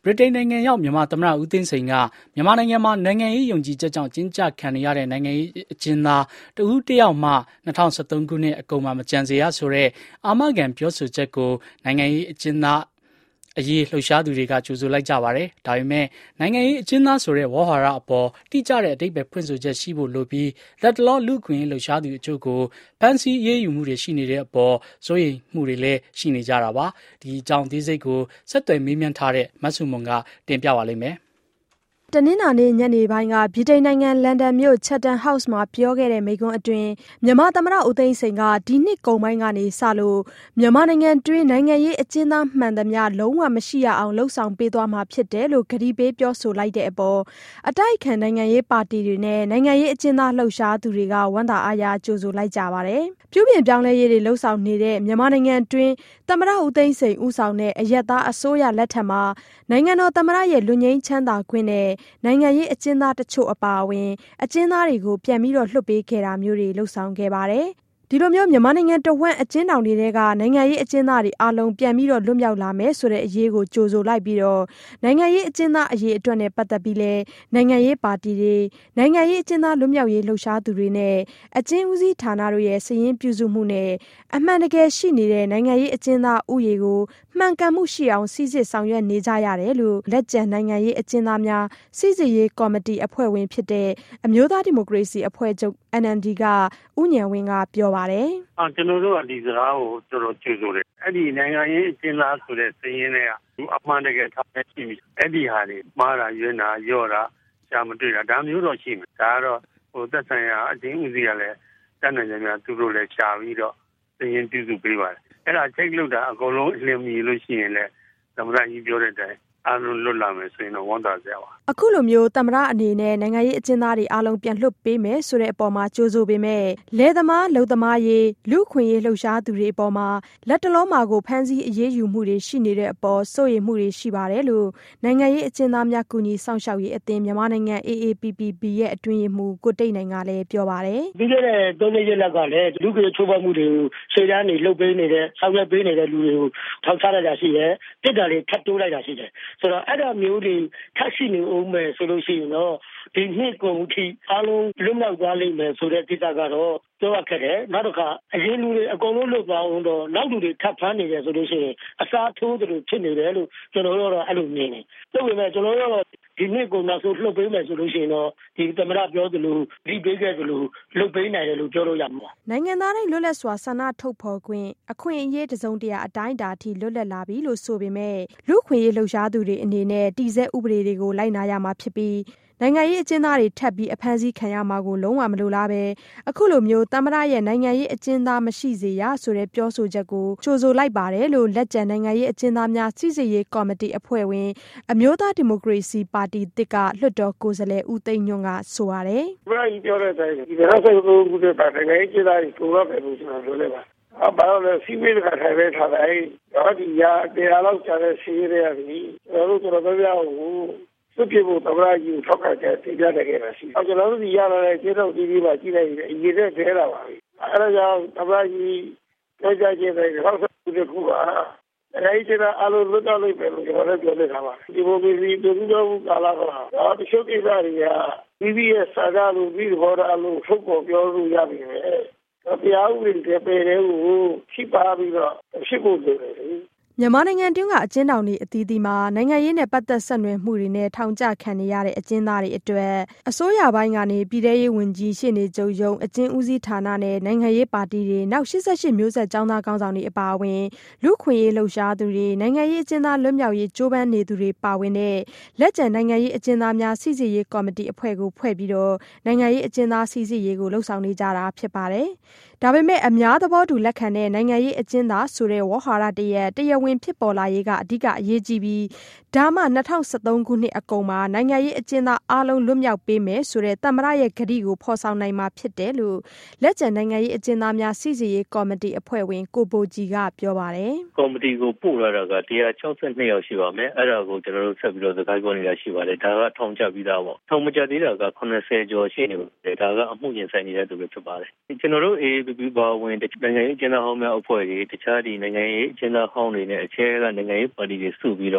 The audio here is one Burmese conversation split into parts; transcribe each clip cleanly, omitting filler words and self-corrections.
ဗြိတိန်နိုင်ငံရောက်မြန်မာသမ္မတဦးသိန်းစိန်ကမြန်မာနိုင်ငံမှာနိုင်ငံရေးယုံကြည်ချက်ကြောင့်ကျဉ်းကျခံနေရတဲ့နိုင်ငံရေးအကျဉ်းသားတဦးတယောက်မှ2013ခုနှစ်အကုန်မှာမကြံစေရဆိုတဲ့အာမခံပြောဆိုချက်ကိုနိုင်ငံရေးအကျဉ်းသားအရေးလှုပ်ရှားသူတွေကကြိုဆိုလိုက်ကြပါတယ်။ဒါပေမဲ့နိုင်ငံရေးအကျဉ်းသားဆိုတဲ့ဝေါ်ဟာရအပေါ်တိကျတဲ့အဓိပ္ပာယ်ဖွင့်ဆိုချက်ရှိဖို့လိုပြီးလက်တလောလူခွင့်လှုပ်ရှားသူအချို့ကိုဖမ်းဆီးရေးယူမှုတွေရှိနေတဲ့အပေါ်စိုးရိမ်မှုတွေလည်းရှိနေကြတာပါ။ဒီအကြောင်းသေးစိတ်ကိုဆက်သွယ်မေးမြန်းထားတဲ့မဆုမွန်ကတင်ပြပါလိမ့်မယ်။တနင်္လာနေ့ညနေပိုင်းကဗြိတိန်နိုင်ငံလန်ဒန်မြို့ Chatham House မှာပြောခဲ့တဲ့မိန့်ခွန်းအတွင်းမြန်မာသမ္မတဦးသိန်းစိန်ကဒီနှစ်ကုန်ပိုင်းကနေစလို့မြန်မာနိုင်ငံတွင်းနိုင်ငံရေးအကျဉ်းသားမှန်သမျှလုံးဝမရှိရအောင်လှုံ့ဆော်ပေးသွားမှာဖြစ်တယ်လို့ကတိပေးပြောဆိုလိုက်တဲ့အပေါ်အတိုက်အခံနိုင်ငံရေးပါတီတွေနဲ့နိုင်ငံရေးအကျဉ်းသားလှုပ်ရှားသူတွေကဝမ်းသာအားရကြိုဆိုလိုက်ကြပါတယ်။ပြုပြင်ပြောင်းလဲရေးတွေလှုံ့ဆော်နေတဲ့မြန်မာနိုင်ငံတွင်းသမ္မတဦးသိန်းစိန်ဦးဆောင်တဲ့အရပ်သားအစိုးရလက်ထက်မှာနိုင်ငံတော်သမ္မတရဲ့လွတ်ငြိမ်းချမ်းသာခွင့်နဲ့နိုင်ငံရေးအကျဉ်းသားတချို့အပါအဝင်အကျဉ်းသားတွေကိုပြန်ပြီးလွှတ်ပေးခဲ့တာမျိုးတွေလှုပ်ဆောင်ခဲ့ပါတယ်။ဒီလိုမျိုးမြန်မာနိုင်ငံတဝှမ်းအကျဉ်းထောင်တွေကနိုင်ငံရေးအကျဉ်းသားတွေအားလုံးပြန်ပြီးလွတ်မြောက်လာမယ်ဆိုတဲ့အရေးကိုကြိုဆိုလိုက်ပြီးတော့နိုင်ငံရေးအကျဉ်းသားအရေးအတွက်နဲ့ပတ်သက်ပြီးလဲနိုင်ငံရေးပါတီတွေနိုင်ငံရေးအကျဉ်းသားလွတ်မြောက်ရေးလှုပ်ရှားသူတွေနဲ့အကျဉ်းဦးစီးဌာနတို့ရဲ့စာရင်းပြုစုမှုနဲ့အမှန်တကယ်ရှိနေတဲ့နိုင်ငံရေးအကျဉ်းသားဥယေကိုမှန်ကန်မှုရှိအောင်စိစစ်ဆောင်ရွက်နေကြရတယ်လို့လက်ကျန်နိုင်ငံရေးအကျဉ်းသားများစိစစ်ရေးကော်မတီအဖွဲ့ဝင်ဖြစ်တဲ့အမျိုးသားဒီမိုကရေစီအဖွဲ့ချုပ် NLD ကဦးဉာဏ်ဝင်းကပြောပါတယ်။ကျွန်တော်တို့ကဒီစကားကိုတော်တော်ကြိုဆိုတယ်။အဲ့ဒီနိုင်ငံရေးအကျဉ်းသားဆိုတဲ့စာရင်းတွေကအမှန်တကယ်ထားရှိပြီ။အဲ့ဒီဟာတွေမှားတာရွေးတာရော့တာရှာမတွေ့တာဒါမျိုးတော့ရှိမယ်။ဒါကတော့သက်ဆိုင်ရာအကျဉ်းဦးစီးကလည်းတတ်နိုင်ကြများသူတို့လည်းရှာပြီးတော့စာရင်းပြုစုပေးပါတယ်။အဲ့ဒါချိတ်လို့တာအကုန်လုံးအလင်းမီလို့ရှိရင်လည်းသမ္မတကြီးပြောတဲ့အတိုင်းအားလုံးလွတ်လာမယ်ဆိုရင်တော့ဝန်တာစရာပါအခုလိုမျိုးသမ္မတအနေနဲ့နိုင်ငံရေးအကျဉ်းသားတွေအားလုံးပြန်လွှတ်ပေးမယ်ဆိုတဲ့အပေါ်မှာကြိုးဆိုပေမဲ့လယ်သမားလုံသမားရေးလူခွင့်ရေးလှုပ်ရှားသူတွေအပေါ်မှာလက်တလုံးမှာကိုဖမ်းဆီးအရေးယူမှုတွေရှိနေတဲ့အပေါ်စိုးရိမ်မှုတွေရှိပါတယ်လို့နိုင်ငံရေးအကျဉ်းသားများကူညီဆောင်ရှောက်ရေးအသင်းမြန်မာနိုင်ငံ AAPPB ရဲ့အတွင်းရေးမှူးကိုတိတ်နိုင်ကလည်းပြောပါတယ်ပြီးခဲ့တဲ့3ရက်လောက်ကလည်းလူခွင့်ရေးချိုးဖောက်မှုတွေကိုရှေ့တန်းနေလှုပ်ပေးနေတဲ့ဆောင်ရွက်ပေးနေတဲ့လူတွေကိုထောက်ထားရတာရှိတယ်တစ်တာတွေထပ်တိုးလိုက်တာရှိတယ်ဆိုတော့အဲ့ဒါမျိုးတွေထပ်ရှိနေအောင်မယ်ဆိုလို့ရှိရင်တော့ဒီနှစ်ကုန်ထိအားလုံးလွတ်မြောက်သွားလိမ့်မယ်ဆိုတဲ့ကိစ္စကတော့ပြောရခဲ့တယ်နောက်တစ်ခါအရင်လူတွေအကုန်လုံးလွတ်သွားအောင်တော့နောက်လူတွေထပ်ဖမ်းနေတယ်ဆိုလို့ရှိရင်အစားထိုးသလိုဖြစ်နေတယ်လို့ကျွန်တော်တို့တော့အဲ့လိုမြင်တယ်ဒါပေမဲ့ကျွန်တော်တို့တော့ဒီနှစ်ကုန်နောက်ဆုံးလှုပ်ပေးမယ်ဆိုလို့ရှိရင်တော့ဒီသမ္မတပြောသလိုဒီပေးခဲ့သလိုလှုပ်ပေးနိုင်တယ်လို့ပြောလို့ရမှာနိုင်ငံသားတိုင်းလွတ်လပ်စွာဆန္ဒထုတ်ဖော်ခွင့်အခွင့်အရေးတစုံတရာအတိုင်းအတာအထိလွတ်လပ်လာပြီလို့ဆိုပေမဲ့လူခွင့်ရေးလှုပ်ရှားသူတွေအနေနဲ့တည်ဆဲဥပဒေတွေကိုလိုက်နာရမှာဖြစ်ပြီးနိုင်ငံရေးအကျဉ်းသားတွေထပ်ပြီးအဖမ်းဆီးခံရမှာကိုလုံးဝမလိုလားပဲအခုလိုမျိုးသမ္မတရဲ့နိုင်ငံရေးအကျဉ်းသားမရှိစေရဆိုတဲ့ပြောဆိုချက်ကိုကြိုဆိုလိုက်ပါတယ်လို့လက်ကျန်နိုင်ငံရေးအကျဉ်းသားများစိစစ်ရေးကော်မတီအဖွဲ့ဝင်အမျိုးသားဒီမိုကရေစီပါတီတစ်ကလွှတ်တော်ကိုယ်စားလှယ်ဦးသိန်းညွန့်ကဆိုပါတယ်။ဘယ်လိုပြောတဲ့အတိုင်းဒီလိုဆိုတော့ဘုရားနိုင်ငံရေးအကျဉ်းသားတွေကိုတော့ပဲလို့ကျွန်တော်ပြောလိုက်ပါဘာလို့လဲစီမီကထိုင်ပဲထားလိုက်တော့ဒီရတရားလောက်ကျတဲ့စီးရဲရတယ်ကျွန်တော်တို့ပြောပြအောင်စွပြဖို့သမ္မတကြီးထောက်ခံချက်တင်ပြခဲ့တာရှိတယ်ကျွန်တော်တို့ဒီရလာတဲ့ကျေတော့ဒီမှာကြည့်လိုက်ရင်အရေးတဲ့တဲလာပါပြီအဲဒါကြောင့်သမ္မတကြီးပြောကြခြင်းတွေဟောဆက်ပြီးခုပါအဲ့ဒီကအလိုလွတ်တော့လိုက်ပဲလို့ကျွန်တော်လည်းပြောနေတာပါဒီမိုကရေစီပြည်သူ့ကာလကတော့တချို့ကိစ္စတွေကပြီးရဲ့စာကြလို့ပြီးဘောရလို့ထုတ်ပေါ်ပြောလို့ရပြီပဲတရားဥပဒေတွေပဲကိုခိပါပြီးတော့ဖြစ်ဖို့လိုတယ်မြန်မာနိုင်ငံတွင်းကအကျဉ်းထောင်တွေအသီးသီးမှာနိုင်ငံရေးနဲ့ပတ်သက်ဆက်နွယ်မှုတွေနဲ့ထောင်ကျခံနေရတဲ့အကျဉ်းသားတွေအတွက်အစိုးရပိုင်းကနေပြည်ထရေးဝန်ကြီးရှေ့နေချုပ်ရုံးအကျဉ်းဦးစီးဌာနနဲ့နိုင်ငံရေးပါတီတွေနောက်88မျိုးဆက်ចောင်းသားကောင်းဆောင်တွေအပါအဝင်လူခွင့်ရေးလှုပ်ရှားသူတွေနိုင်ငံရေးအကျဉ်းသားလွတ်မြောက်ရေးကြိုးပမ်းနေသူတွေပါဝင်တဲ့လက်ကျန်နိုင်ငံရေးအကျဉ်းသားများစိစစ်ရေးကော်မတီအဖွဲ့ကိုဖွဲ့ပြီးတော့နိုင်ငံရေးအကျဉ်းသားစိစစ်ရေးကိုလှုပ်ဆောင်နေကြတာဖြစ်ပါတယ်။ဒါပေမဲ့အများသဘောတူလက်ခံတဲ့နိုင်ငံရေးအကျဉ်းသားဆိုတဲ့ဝေါ်ဟာရတရားဝင်ဖြစ်ပေါ်လာရေးကအဓိကအရေးကြီးပြီးဒါမှ2013ခုနှစ်အကုန်မှာနိုင်ငံရေးအကျဉ်းသားအားလုံးလွတ်မြောက်ပေးမယ်ဆိုတဲ့သမ္မတရဲ့ကတိကိုဖော်ဆောင်နိုင်မှာဖြစ်တယ်လို့လက်ကျန်နိုင်ငံရေးအကျဉ်းသားများစိစစ်ရေးကော်မတီအဖွဲ့ဝင်ကိုဘိုကြီးကပြောပါတယ်။ကော်မတီကိုပို့လာတာက162ယောက်ရှိပါမယ်။အဲ့ဒါကိုကျွန်တော်တို့ဆက်ပြီးတော့စကားပြောနေတာရှိပါတယ်။ဒါကထောင်ချပြီးသားပေါ့။ထောင်မချသေးတာက80ကျော်ရှိနေပါတယ်။ဒါကအမှုရင်ဆိုင်နေတဲ့သူတွေဖြစ်ပါတယ်။ကျွန်တော်တို့AAPPဘာဝင်နိုင်ငံရေးအကျဉ်းသားဟောင်းများအဖွဲ့တွေတခြားဒီနိုင်ငံရေးအကျဉ်းသားဟောင်းတွေနဲ့အခြေခံနိုင်ငံရေးပါတီတွေစုပြီးတော့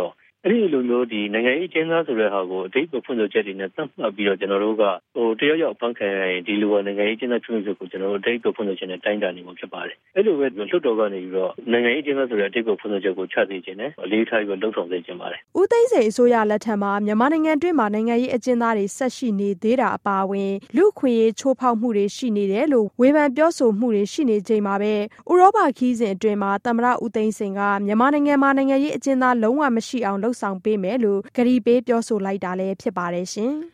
အဲ့ဒီလိုမျိုးဒီနိုင်ငံရေးအကျဉ်းသားဆိုတဲ့ဟာကိုအတိတ်ကဖွင့်ဆိုချက်တွေနဲ့သတ်မှတ်ပြီးတော့ကျွန်တော်တို့ကတယောက်ယောက်ဖန်ခံရရင်ဒီလိုနိုင်ငံရေးအကျဉ်းသားဖြစ်မှုကိုကျွန်တော်တို့အတိတ်ကဖွင့်ဆိုချက်နဲ့တိုင်းတာနေမှာဖြစ်ပါတယ်အဲ့လိုပဲလွှတ်တော်ကနေပြီးတော့နိုင်ငံရေးအကျဉ်းသားဆိုတဲ့အတိတ်ကဖွင့်ဆိုချက်ကိုချသိခြင်းနဲ့အလေးထားပြီးလှုပ်ဆောင်စေခြင်းပါတယ်ဦးသိန်းစိန်အစိုးရလက်ထက်မှာမြန်မာနိုင်ငံတွင်းမှာနိုင်ငံရေးအကျဉ်းသားတွေဆက်ရှိနေသေးတာအပါအဝင်လူခွင့်ရေးချိုးဖောက်မှုတွေရှိနေတယ်လို့ဝေဖန်ပြောဆိုမှုတွေရှိနေချိန်မှာပဲဥရောပခီးစဉ်အတွင်းမှာသမ္မတဦးသိန်းစိန်ကမြန်မာနိုင်ငံမှာနိုင်ငံရေးအကျဉ်းသားလုံးဝမရှိအောင်လှုံ့ဆော်ပေးမယ်လို့ကတိပေးပြောဆိုလိုက်တာလည်းဖြစ်ပါတယ်ရှင်။